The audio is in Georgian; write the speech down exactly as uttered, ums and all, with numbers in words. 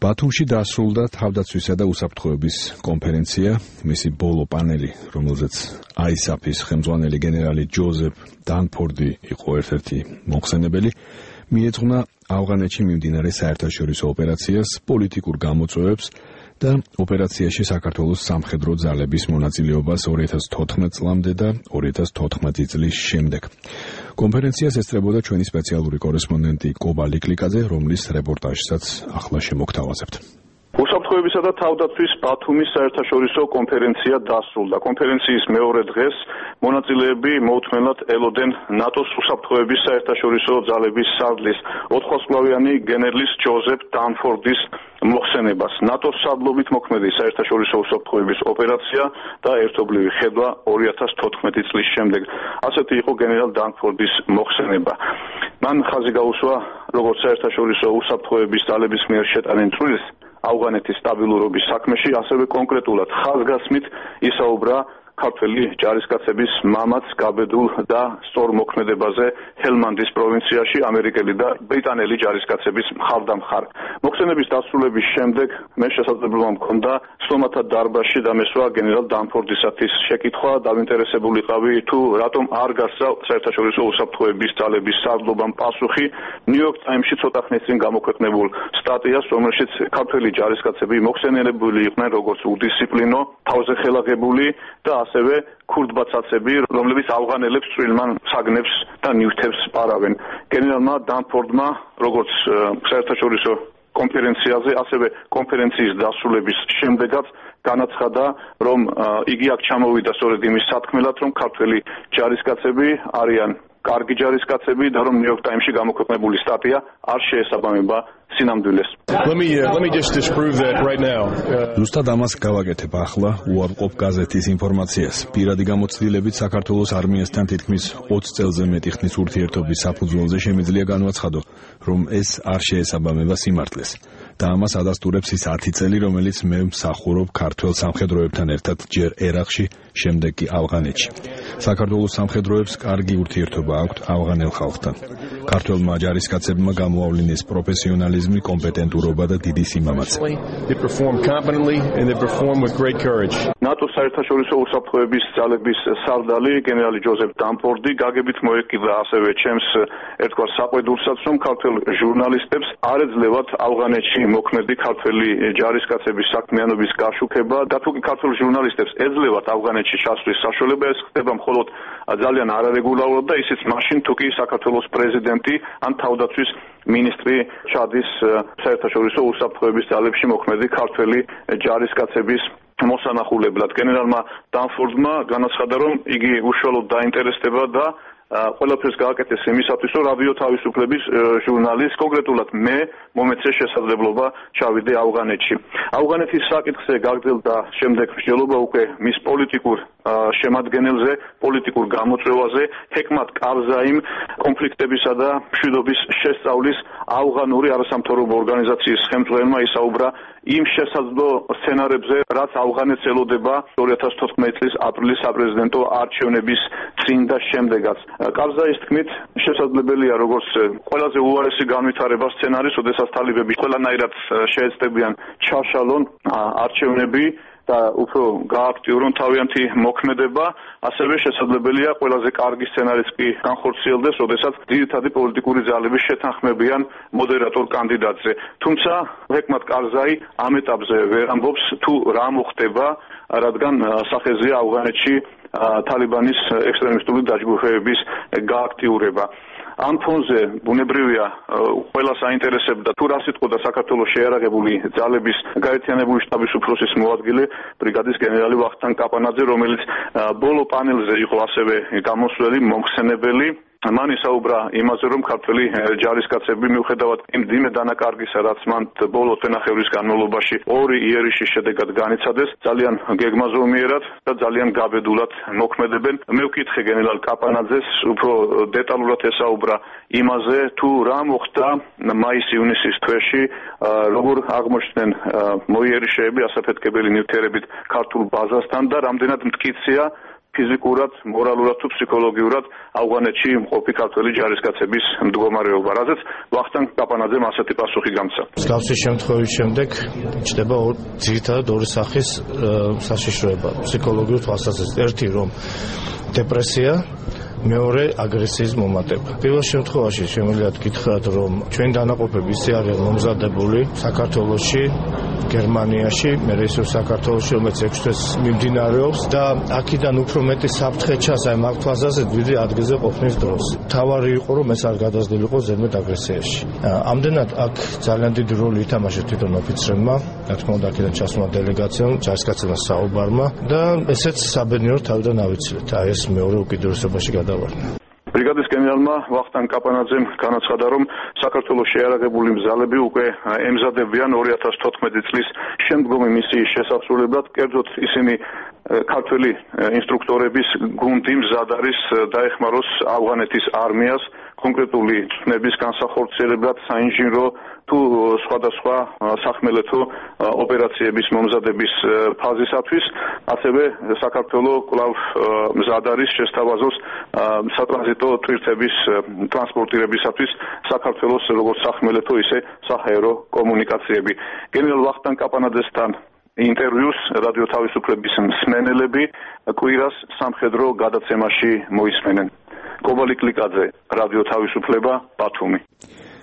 ბათუმში დასრულდა თავდაცვისა და უსაფრთხოების კონფერენცია, მისი ბოლო პანელი, რომელზეც აი ეს ეფ-ის ხელმძღვანელი გენერალი ჯოზეფ დანფორდი იყო ერთ-ერთი მოხსენებელი, მიეძღვნა ავღანეთში მიმდინარე საერთაშორისო ოპერაციას, პოლიტიკურ გამოწვევებს და ოპერაციაში საქართველოს სამხედრო ძალების მონაწილეობას ორი ათას თოთხმეტ წლამდე და ორი ათას თოთხმეტი წლის შემდეგ. კონფერენციას ესწრებოდა ჩვენი სპეციალური კორესპონდენტი კობა ლიკლიკაძე, რომლის რეპორტაჟსაც ახლა შემოგთავაზებთ. უსაფრთხოებისა და თავდაცვის ბათუმის საერთაშორისო კონფერენცია დასრულდა. კონფერენციის მეორე დღეს მონაწილეები მოუთმენლად ელოდნენ ნატოს უსაფრთხოების საერთაშორისო ძალების სარდლის ოთხვარსკვლავიანი გენერლის ჯოზეფ დანფორდის მოხსენებას. ნატოს სარდლობით მოქმედი საერთაშორისო უსაფრთხოების ოპერაცია და ერთობლივი ხედვა ორი ათას თოთხმეტი წლის შემდეგ. ასეთი იყო გენერალ დანფორდის მოხსენება. მან ხაზი გაუსვა როგორც საერთაშორისო უსაფრთხოების ძალების მიერ შეტანილ წვლილს ავღანეთის სტაბილურობის საქმეში, ასევე კონკრეტულად ხაზგასმით ისაუბრა ქართველი ჯარისკაცების მამაც გაბედულ და სწორ მოქმედებაზე ჰელმანდის პროვინციაში ამერიკელი და ბრიტანელი ჯარისკაცების მხარდამხარ. მოხსენების დასრულების შემდეგ მე შესაძლებლობა მქონდა სლომათა დარბაზში დამესვა გენერალ დანფორდისათვის შეკითხვა, დავინტერესებულიყავი თუ რატომ არ გასცა საერთაშორისო უსაფრთხოების ძალების სარდლობამ პასუხი ნიუ-იორკ ტაიმსში ცოტა ხნის წინ გამოქვეყნებულ სტატიას, რომელშიც ქართველი ჯარისკაცები მოხსენიებული იყვნენ როგორც უდისციპლინო, თავზე ხელაღებული და ასევე ქურდბაცაცები, რომლებიც ავღანელებს წვრილმან საგნებს და ნივთებს პარავენ. გენერალმა დანფორდმა, როგორც საერთაშორისო კონფერენციაზე, ასევე კონფერენციის დასრულების შემდეგაც განაცხადა, რომ იგი აქ ჩამოვიდა სწორედ იმის სათქმელად, რომ ქართველი ჯარისკაცები არიან კარგი ჯარისკაცები და რომ ნიუ-იორკ ტაიმსში გამოქვეყნებული სტატია არ შეესაბამება სინამდვილეს. Let me uh, let me just disprove that right now. ზუსტად ამას გავაკეთებ ახლა უარყოფ გაზეთის ინფორმაციას. პირადი გამოცდილებით საქართველოს არმიასთან თითქმის ოცი წელზე მეტი ხნის ურთიერთობის საფუძველზე შემიძლია განვაცხადო, რომ ეს არ შეესაბამება სიმართლეს. და ამას ადასტურებს ის ათი წელი, რომელიც მე მსახურობ ქართველ სამხედროებთან ერთად ჯერ ერაყში, შემდეგ კი ავღანეთში. საქართველოს სამხედროებს კარგი ურთიერთობა აქვთ ავღანელ ხალხთან. ქართველმა ჯარისკაცებმა გამოავლინეს პროფესიონალიზმი, კომპეტენტურობა და დიდი სიმამაცე. They perform competently and they perform with great courage. ნატოს საერთაშორისო უსაფრთხოების ძალების სარდალი გენერალი ჯოზეფ დანფორდი გაგებით მოეკიდა ასევე ჩემს ერთგვარ საყვედურსაც, რომ ქართველ ჟურნალისტებს არ ეძლევათ ავღანეთში მოქმედი ქართველი ჯარისკაცების საქმიანობის გაშუქება და თუ კი ქართველ ჟურნალისტებს ეძლევათ ავღანეთში ჩასვლის საშუალება, ეს ხდება მხოლოდ ძალიან არარეგულარულად და ისიც მაშინ, თუ კი საქართველოს პრეზიდენტი ან თავდაცვის მინისტრი ჩადის საერთაშორისო უსაფრთხოების ძალებში მოქმედი ქართველი ჯარისკაცების მოსანახულებლად. გენერალმა დანფორდმა განაცხადა, რომ იგი უშუალოდ დაინტერესდება და ყველაფერს გააკეთეს იმისათვის, რომ რადიო თავისუფლების ჟურნალის, კონკრეტულად მე მომეცე შესაძლებლობა ჩავიდე ავღანეთში. ავღანეთის საკითხზე გაგრძელდა შემდეგ მსჯელობა უკვე მის პოლიტიკურ შემადგენელზე, პოლიტიკურ გამოწვევაზე, ჰეკმათ კარზაიმ, კონფლიქტებისა და მშვიდობის შესწავლის ავღანური არასამთავრობო ორგანიზაციის ხელმძღვანელმა ისაუბრა იმ შესაძლო სცენარებზე, რაც ავღანეთს ელოდება ორი ათას თოთხმეტი წლის აპრილის საპრეზიდენტო არჩევნების წინ და შემდეგაც. კარზაის თქმით, შესაძლებელია როგორც ყველაზე უარესი განვითარება სცენარის, როდესაც თალიბები ყველანაირად შეეცდებიან ჩაშალონ არჩევნები და უფრო გააქტიურონ თავიანთი მოქმედება, ასევე შესაძლებელია ყველაზე კარგი სცენარიც კი განხორციელდეს, როდესაც ძირითადი პოლიტიკური ძალები შეთანხმებიან მოდერატორ კანდიდატზე. თუმცა ჰეკმათ კარზაი ამ ეტაპზე ვერ ამბობს თუ რა მოხდება, რადგან სახეზეა ავღანეთში თალიბანის ექსტრემისტული დაჯგუფებების გააქტიურება. ამ ფონზე ბუნებრივია ყველას აინტერესებდა თუ რა სიტყოდა საქართველოს შეიარაღებული ძალების გაერთიანებული შტაბის უფროსის მოადგილე ბრიგადის გენერალი ვახტანგ კაპანაძე, რომელიც ბოლო პანელზე იყო ასევე გამოსვლელი, მომხსენებელი. მან ისაუბრა იმაზე, რომ ქართველი ჯარისკაცები მიუხედავად იმ მძიმე დანაკარგისა, რაც მან ბოლო თვენახევრის განმავლობაში ორი იერიშის შედეგად განიცადეს, ძალიან გეგმაზომიერად და ძალიან გაბედულად მოქმედებენ. მე ვკითხე გენერალ კაპანაძეს უფრო დეტალურად ესაუბრა იმაზე, თუ რა მოხდა მაის-ივნისის თვეში, როგორ აღმოჩნდნენ მოიერიშეები, ასაფეთქებელი ნივთიერებით ქართულ ბაზასთან და რამდენად მტკიცეა ფიზიკურად, მორალურად თუ ფსიქოლოგიურად ავღანეთში მყოფი ქართველი ჯარისკაცების მდგომარეობა, რაზეც ვახტანგ კაპანაძემ ასეთი პასუხი გამცა. მსგავსი შემთხვევის შემდეგ ჩნდება ძირითადად ორი სახის საშიშროება ფსიქოლოგიურ თვალსაზრისით. ერთი რომ დეპრესია, მეორე აგრესიის მომატება. პირველ შემთხვევაში შემიძლია გითხრათ, რომ ჩვენ დანაყოფები ისე არიან მომზადებული საქართველოში, გერმანიაში, მერე ისევ საქართველოში, რომელიც ექვს თვეს მიმდინარეობს და აქედან უფრო მეტი საფრთხე ჩანს აი მაგ თვალსაზრისით, ვიდრე ადგილზე ყოფნის დროს. თავარი იყო, რომ ეს არ გადაძლილიყო ზემოთ აგრესიაში. ამდენად აქ ძალიან დიდი როლი ითამაშა თვითონ ოფიცრებმა, რა თქმა უნდა, აქედან ჩასმა დელეგაციამ, ჯარისკაცებმა საუბარმა და ესეც საბედნიეროდ თავიდან ავიცილეთ. აი ეს მეორე უკიდურესობაში გადავარდა. ბრიგადის გენერალმა ვახტანგ კაპანაძემ განაცხადა, რომ საქართველოს შეიარაღებული მზალები უკვე ემზადებიან ორი ათას თოთხმეტი წლის შემდგომი მისიის შესასრულებლად. კერძოდ ისინი ქართველი ინსტრუქტორების გუნდი მზად არის დაეხმაროს ავღანეთის არმიას კონკრეტული ცნების განსახორციელებლად, საინჟინრო თუ სხვადასხვა სახმელეთო ოპერაციების მომზადების ფაზისათვის. ასევე საქართველო კვლავ მზად არის შესთავაზოს სატრანზიტო თვირთების ტრანსპორტირებისათვის საქართველოს როგორც სახმელეთო, ისე საჰაერო კომუნიკაციები. გენერალ ვახტანგ კაპანაძესთან ინტერვიუს რადიო თავისუფლების მსმენელები კვირას სამხედრო გადაცემაში მოისმენენ. კობალი კლიკაძე, რადიო თავისუფლება, ბათუმი.